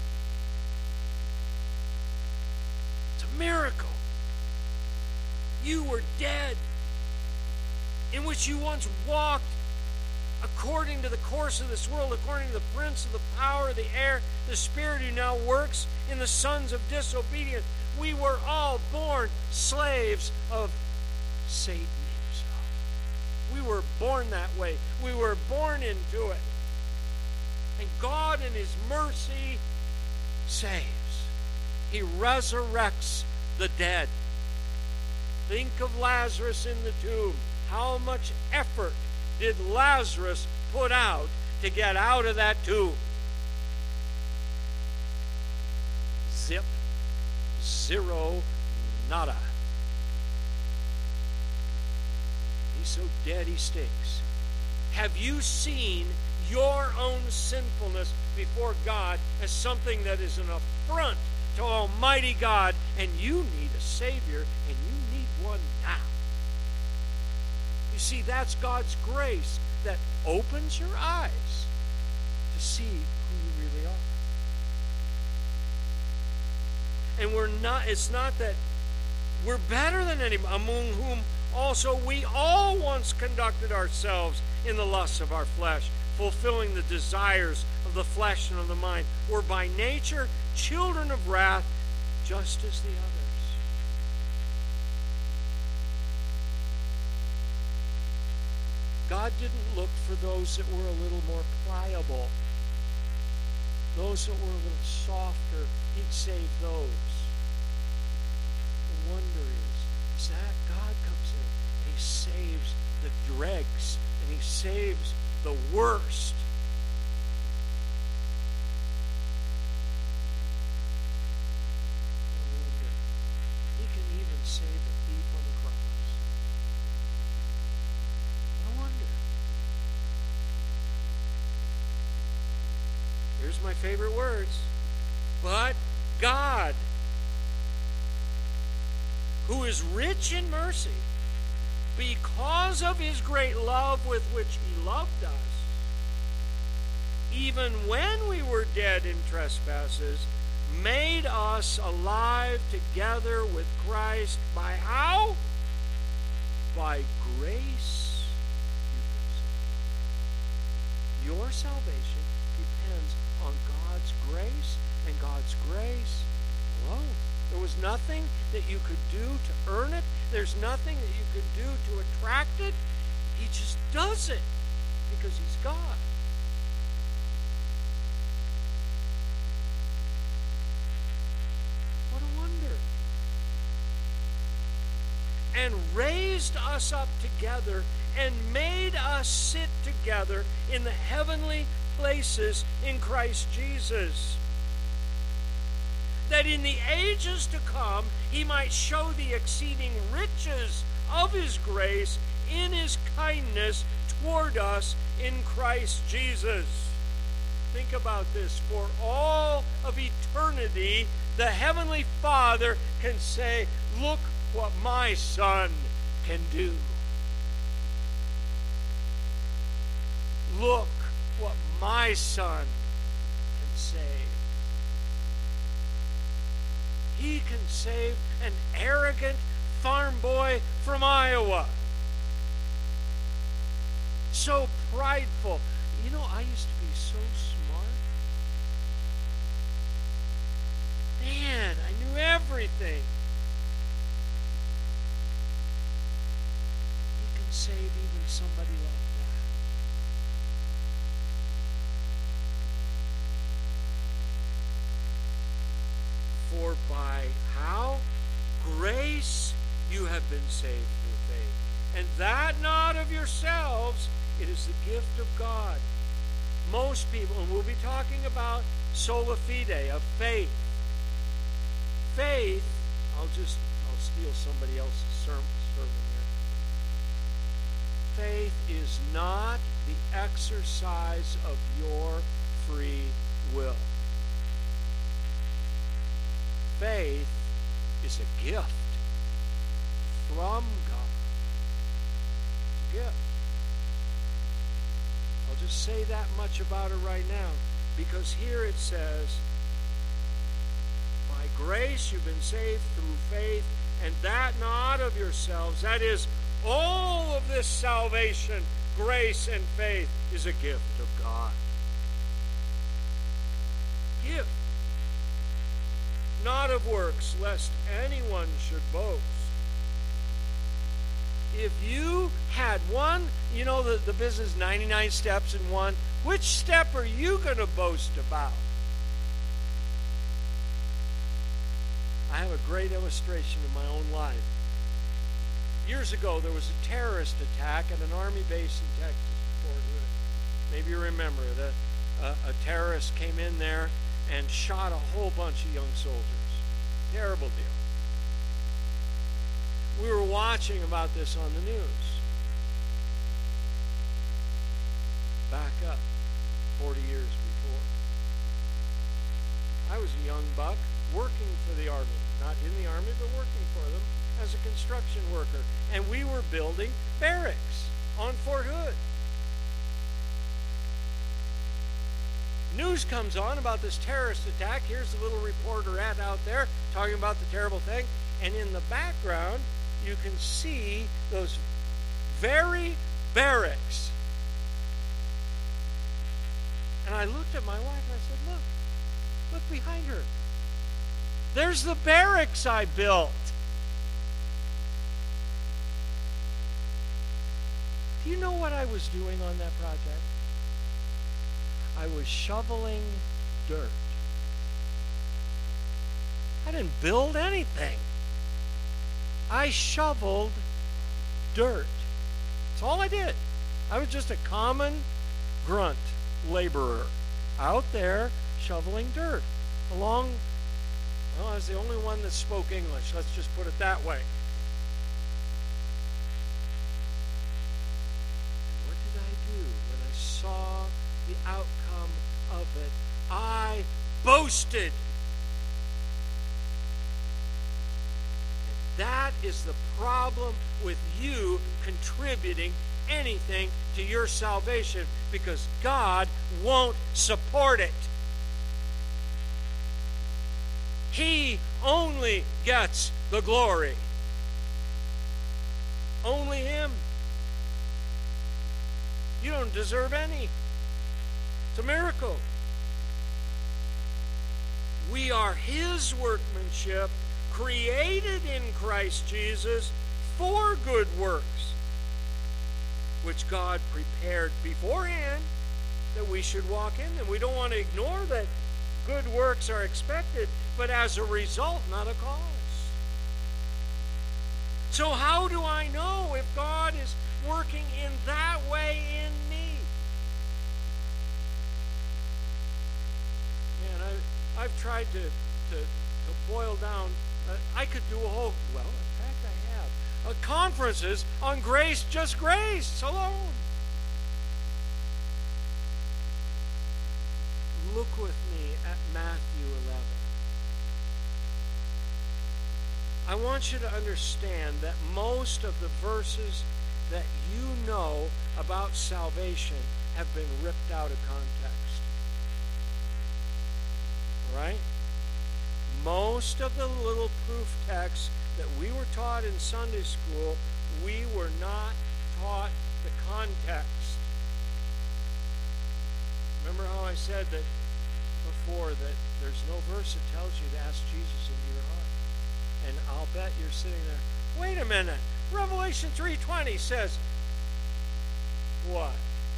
It's a miracle. You were dead, in which you once walked according to the course of this world, according to the prince of the power of the air, the spirit who now works in the sons of disobedience. We were all born slaves of Satan himself. We were born that way. We were born into it. And God in His mercy saves. He resurrects the dead. Think of Lazarus in the tomb. How much effort did Lazarus put out to get out of that tomb? Zip. Zero. Nada. He's so dead he stinks. Have you seen your own sinfulness before God as something that is an affront to Almighty God, and you need a Savior, and you need one now? You see, that's God's grace that opens your eyes to see who you really are. And it's not that we're better than anyone, among whom also we all once conducted ourselves in the lusts of our flesh, fulfilling the desires of the flesh and of the mind. We're by nature children of wrath, just as the others. God didn't look for those that were a little more pliable, those that were a little softer. He'd save those. The wonder is that God comes in and He saves the dregs, and He saves the worst. No wonder. He can even save a thief on the cross. No wonder. Here's my favorite words. But God, who is rich in mercy, because of His great love with which He loved us, even when we were dead in trespasses, made us alive together with Christ. By how? By grace you've been saved. Your salvation depends on God's grace and God's grace alone. There was nothing that you could do to earn it. There's nothing that you could do to attract it. He just does it because He's God. What a wonder. and raised us up together and made us sit together in the heavenly places in Christ Jesus, that in the ages to come he might show the exceeding riches of his grace in his kindness toward us in Christ Jesus. Think about this. For all of eternity, the Heavenly Father can say, look what my Son can do. Look what my Son can save. He can save an arrogant farm boy from Iowa. So prideful. You know, I used to be so smart. Man, I knew everything. He can save even somebody like that. For by how? Grace you have been saved through faith. And that not of yourselves, it is the gift of God. Most people, and we'll be talking about sola fide, of faith. Faith, I'll steal somebody else's sermon here. Faith is not the exercise of your free will. Faith is a gift from God. It's a gift. I'll just say that much about it right now, because here it says, by grace you've been saved through faith, and that not of yourselves. That is, all of this salvation, grace and faith, is a gift of God. Gift. Not of works, lest anyone should boast. If you had one, you know the business 99 steps in one, which step are you going to boast about? I have a great illustration in my own life. Years ago, there was a terrorist attack at an army base in Texas, Fort Hood. Maybe you remember that a terrorist came in there and shot a whole bunch of young soldiers. Terrible deal. We were watching about this on the news. Back up 40 years before. I was a young buck working for the Army. Not in the Army, but working for them as a construction worker. And we were building barracks on Fort Hood. News comes on about this terrorist attack. Here's the little reporter out there talking about the terrible thing. And in the background, you can see those very barracks. And I looked at my wife and I said, look behind her. There's the barracks I built. Do you know what I was doing on that project? I was shoveling dirt. I didn't build anything. I shoveled dirt. That's all I did. I was just a common grunt laborer out there shoveling dirt along. Well, I was the only one that spoke English. Let's just put it that way. And what did I do when I saw the outcome of it? I boasted. And that is the problem with you contributing anything to your salvation, because God won't support it. He only gets the glory. Only Him. You don't deserve any. It's a miracle. We are His workmanship, created in Christ Jesus for good works, which God prepared beforehand that we should walk in them. We don't want to ignore that good works are expected, but as a result, not a cause. So how do I know if God is working in that way in me? Man, I've tried to boil down. I could do in fact I have, conferences on grace, just grace alone. Look with me at Matthew 11. I want you to understand that most of the verses that you know about salvation have been ripped out of context. All right? Most of the little proof texts that we were taught in Sunday school, we were not taught the context. Remember how I said that before that there's no verse that tells you to ask Jesus into your heart? And I'll bet you're sitting there, wait a minute, Revelation 3:20 says, what?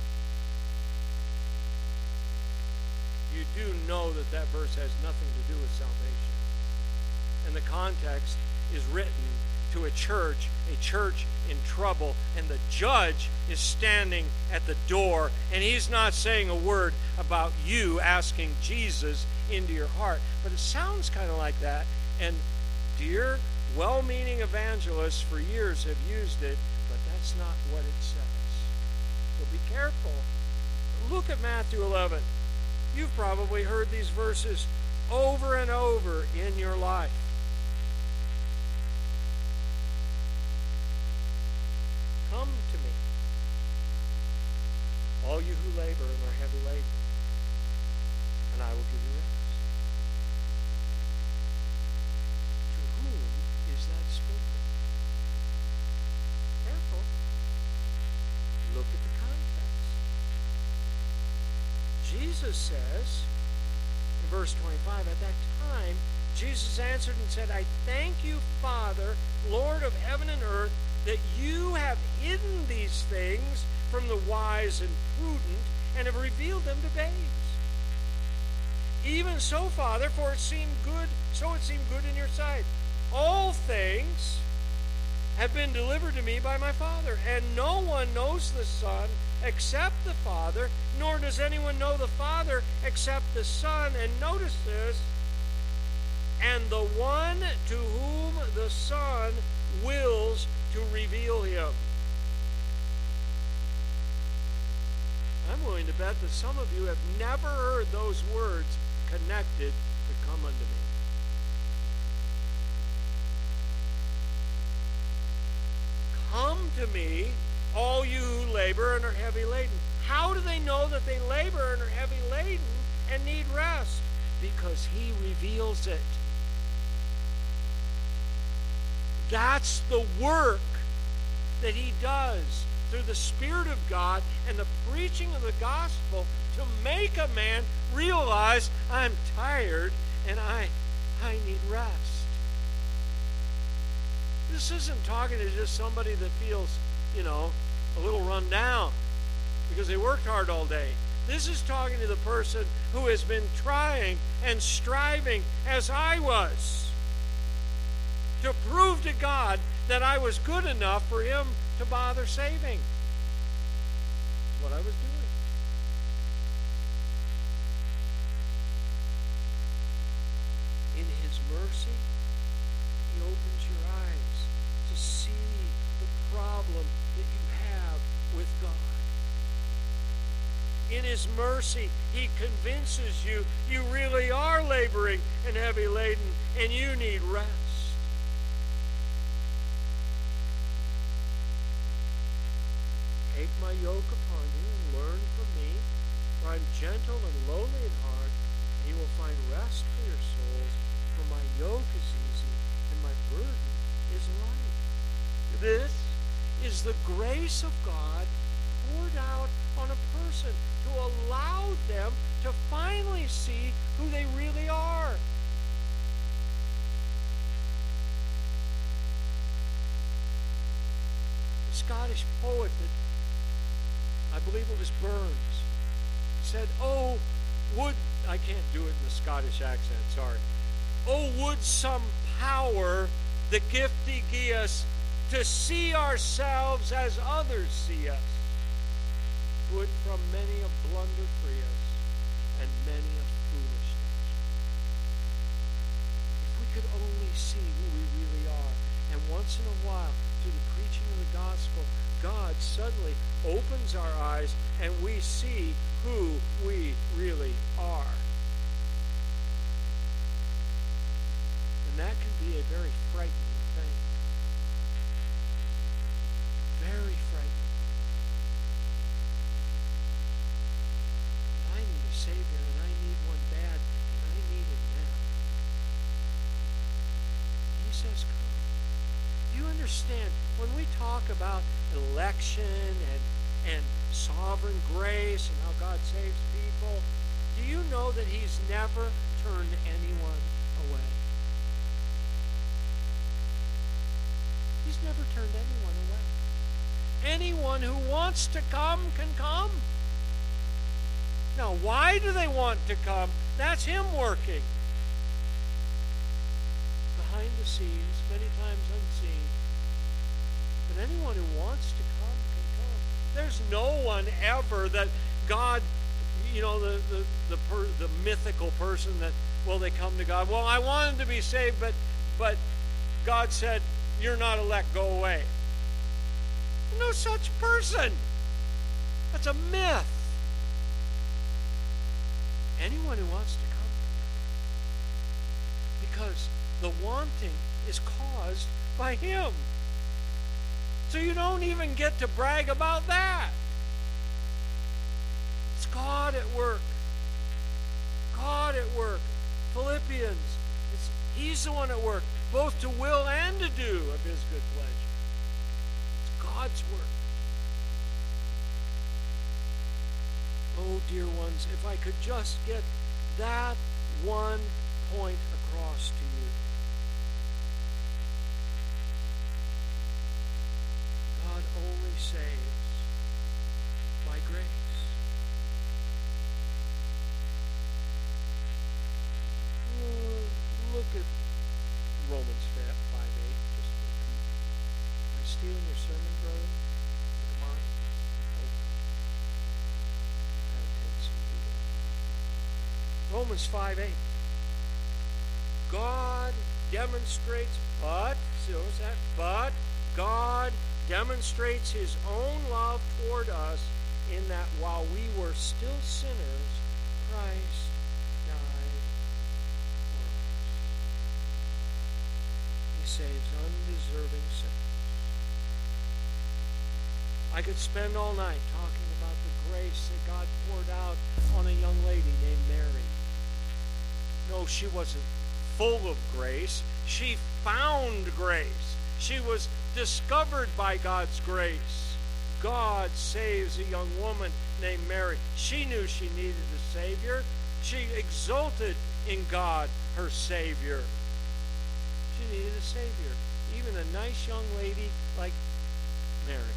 You do know that that verse has nothing to do with salvation. And the context is written to a church in trouble, and the judge is standing at the door, and he's not saying a word about you asking Jesus into your heart. But it sounds kind of like that, and dear, well-meaning evangelists for years have used it, but that's not what it says. So be careful. Look at Matthew 11. You've probably heard these verses over and over in your life. Come to me, all you who labor and are heavy laden, and I will give you rest. To whom is that spoken? Careful. Look at the context. Jesus says, in verse 25, at that time, Jesus answered and said, I thank you, Father, Lord of heaven and earth, that you have hidden these things from the wise and prudent and have revealed them to babes. Even so, Father, for it seemed good in your sight. All things have been delivered to me by my Father, and no one knows the Son except the Father, nor does anyone know the Father except the Son. And notice this, and the one to whom the Son wills to reveal him. I'm willing to bet that some of you have never heard those words connected to come unto me. Come to me, all you who labor and are heavy laden. How do they know that they labor and are heavy laden and need rest? Because he reveals it. That's the work that he does through the Spirit of God and the preaching of the gospel to make a man realize, I'm tired and I need rest. This isn't talking to just somebody that feels, a little run down because they worked hard all day. This is talking to the person who has been trying and striving, as I was, to prove to God that I was good enough for him to bother saving. That's what I was doing. In his mercy, he opens your eyes to see the problem that you have with God. In his mercy, he convinces you you really are laboring and heavy laden and you need rest. Take my yoke upon you and learn from me, for I'm gentle and lowly in heart, and you will find rest for your souls, for my yoke is easy and my burden is light. This is the grace of God poured out on a person to allow them to finally see who they really are. The Scottish poet that I believe it was Burns, said, oh, would, I can't do it in the Scottish accent, sorry. Oh, would some power the gift he gie us to see ourselves as others see us. Would from many a blunder free us, and many a foolish nation. If we could only see who we really are, and once in a while, through the preaching of the gospel, God suddenly opens our eyes and we see who we really are. And that can be a very frightening thing. Very frightening. I need a Savior, and I need one bad, and I need him now. And he says, come. Do you understand? When we talk about election and sovereign grace and how God saves people, do you know that he's never turned anyone away? He's never turned anyone away. Anyone who wants to come can come. Now, why do they want to come? That's him working. Behind the scenes, many times unseen. But anyone who wants to come can come. There's no one ever that God, the mythical person that, they come to God. Well, I wanted to be saved, but God said, you're not elect, go away. No such person. That's a myth. Anyone who wants to come. Because the wanting is caused by him. So you don't even get to brag about that. It's God at work. God at work. Philippians, he's the one at work, both to will and to do of his good pleasure. It's God's work. Oh, dear ones, if I could just get that one point across to you. God only saves by grace. Look at Romans 5:8. Just am I stealing your sermon, brother? Come on. Romans 5:8. God demonstrates, but God demonstrates his own love toward us in that while we were still sinners, Christ died for us. He saves undeserving sinners. I could spend all night talking about the grace that God poured out on a young lady named Mary. No, she wasn't full of grace. She found grace. She was discovered by God's grace. God saves a young woman named Mary. She knew she needed a Savior. She exulted in God, her Savior. She needed a Savior. Even a nice young lady like Mary.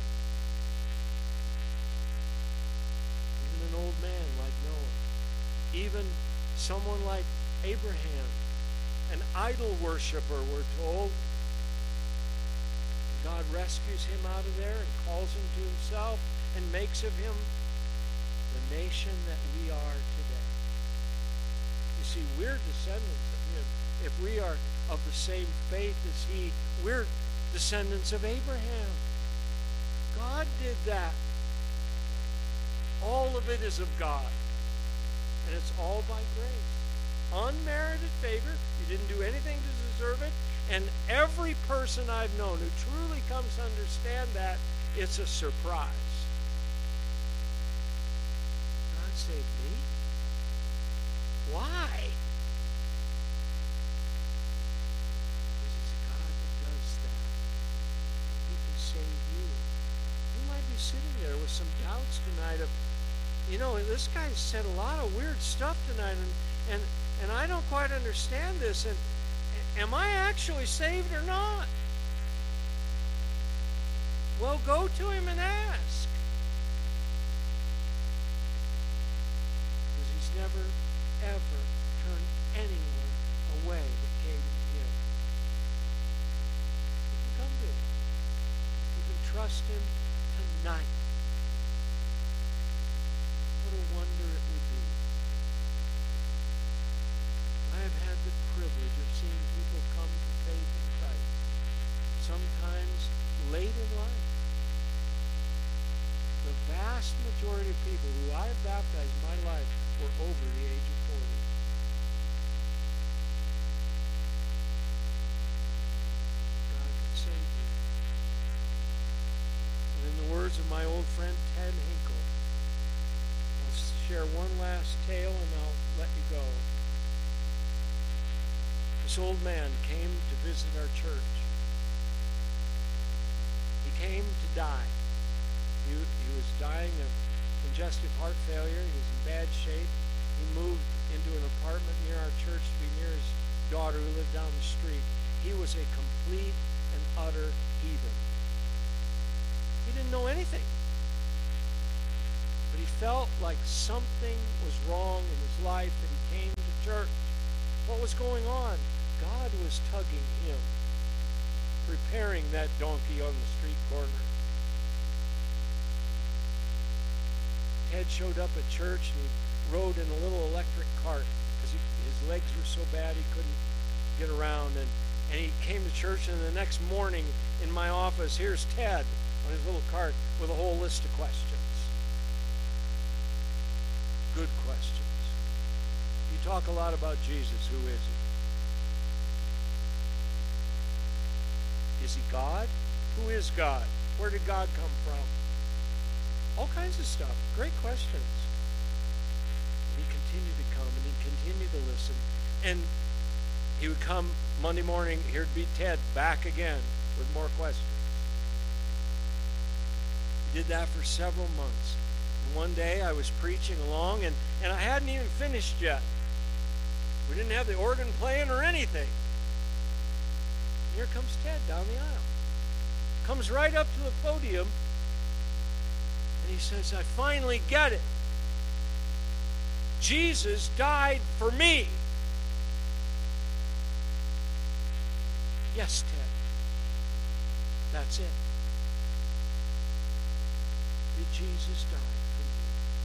Even an old man like Noah. Even someone like Abraham, an idol worshiper, we're told. God rescues him out of there and calls him to himself and makes of him the nation that we are today. You see, we're descendants of him. If we are of the same faith as he, we're descendants of Abraham. God did that. All of it is of God. And it's all by grace. Unmerited favor. You didn't do anything to deserve it. And every person I've known who truly comes to understand that, it's a surprise. God saved me? Why? Because he's a God that does that. He can save you. You might be sitting there with some doubts tonight of, this guy said a lot of weird stuff tonight, and I don't quite understand this, and am I actually saved or not? Well, go to him and ask. Because he's never, ever turned anyone away that came to him. You can come to him. trust Him tonight. What a wonder it would be. I have had the privilege of seeing people come to faith in Christ, sometimes late in life. The vast majority of people who I have baptized in my life were over the age of 40. God can save you. And in the words of my old friend Ted Hinkle, I'll share one last tale and I'll let you go. This old man came to visit our church. He came to die. He was dying of congestive heart failure. He was in bad shape. He moved into an apartment near our church to be near his daughter who lived down the street. He was a complete and utter heathen. He didn't know anything. But he felt like something was wrong in his life and he came to church. What was going on? God was tugging him, preparing that donkey on the street corner. Ted showed up at church and he rode in a little electric cart because his legs were so bad he couldn't get around. And he came to church, and the next morning in my office, here's Ted on his little cart with a whole list of questions. Good questions. You talk a lot about Jesus. Who is he? Is he God? Who is God? Where did God come from? All kinds of stuff. Great questions. And he continued to come, and he continued to listen. And he would come Monday morning, here'd be Ted back again with more questions. He did that for several months. And one day I was preaching along, and I hadn't even finished yet. We didn't have the organ playing or anything. And here comes Ted down the aisle. Comes right up to the podium, and he says, I finally get it. Jesus died for me. Yes, Ted. That's it. Did Jesus die for you?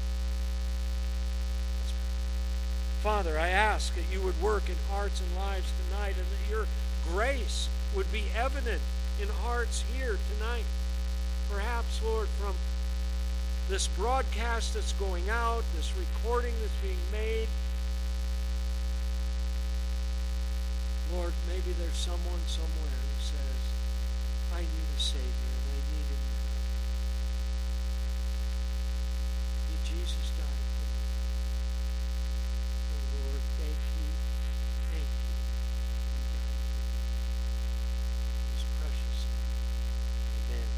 Let's pray. Father, I ask that you would work in hearts and lives tonight, and that your grace would be evident in hearts here tonight. Perhaps, Lord, from this broadcast that's going out, this recording that's being made, Lord, maybe there's someone somewhere who says,